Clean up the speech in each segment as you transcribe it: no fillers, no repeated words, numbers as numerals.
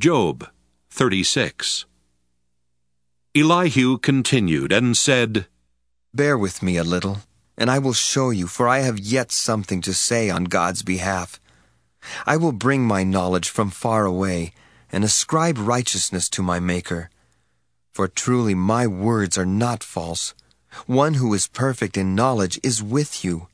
Job 36. Elihu continued and said, Bear with me a little, and I will show you, for I have yet something to say on God's behalf. I will bring my knowledge from far away, and ascribe righteousness to my Maker. For truly my words are not false. One who is perfect in knowledge is with you.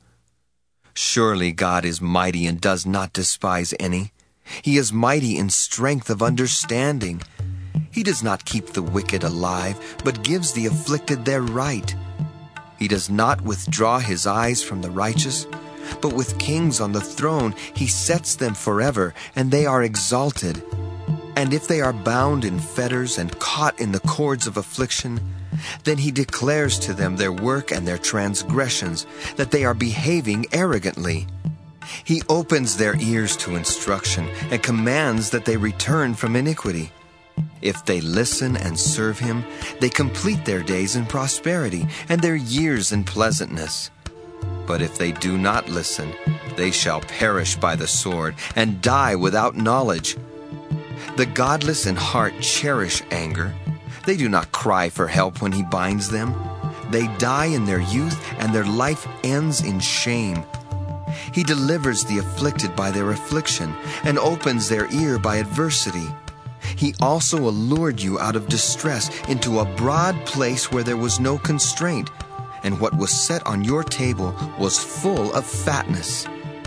Surely God is mighty and does not despise any. He is mighty in strength of understanding. He does not keep the wicked alive, but gives the afflicted their right. He does not withdraw his eyes from the righteous, but with kings on the throne he sets them forever, and they are exalted. And if they are bound in fetters and caught in the cords of affliction, then he declares to them their work and their transgressions, that they are behaving arrogantly. He opens their ears to instruction and commands that they return from iniquity. If they listen and serve him, they complete their days in prosperity and their years in pleasantness. But if they do not listen, they shall perish by the sword and die without knowledge. The godless in heart cherish anger. They do not cry for help when he binds them. They die in their youth, and their life ends in shame. He delivers the afflicted by their affliction, and opens their ear by adversity. He also allured you out of distress into a broad place where there was no constraint, and what was set on your table was full of fatness.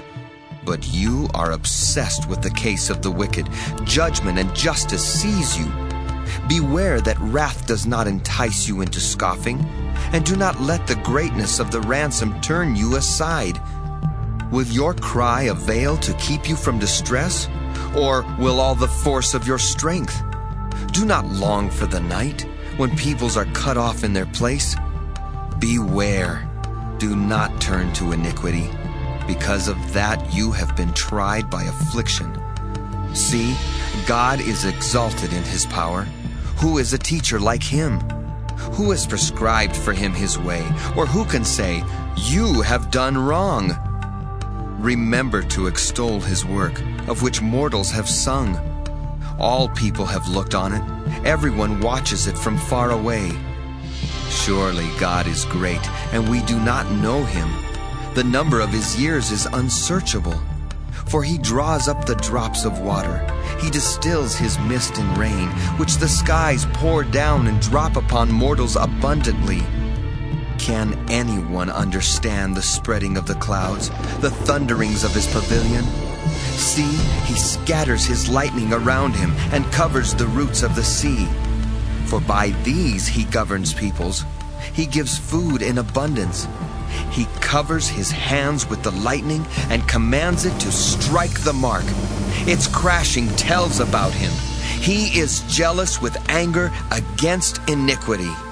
But you are obsessed with the case of the wicked. Judgment and justice seize you. Beware that wrath does not entice you into scoffing, and do not let the greatness of the ransom turn you aside. Will your cry avail to keep you from distress, or will all the force of your strength? Do not long for the night, when peoples are cut off in their place. Beware, do not turn to iniquity. Because of that you have been tried by affliction. See, God is exalted in his power. Who is a teacher like him? Who has prescribed for him his way? Or who can say, you have done wrong? Remember to extol his work, of which mortals have sung. All people have looked on it. Everyone watches it from far away. Surely God is great, and we do not know him. The number of his years is unsearchable. For he draws up the drops of water. He distills his mist and rain, which the skies pour down and drop upon mortals abundantly. Can anyone understand the spreading of the clouds, the thunderings of his pavilion? See, he scatters his lightning around him and covers the roots of the sea. For by these he governs peoples. He gives food in abundance. He covers his hands with the lightning and commands it to strike the mark. Its crashing tells about him. He is jealous with anger against iniquity.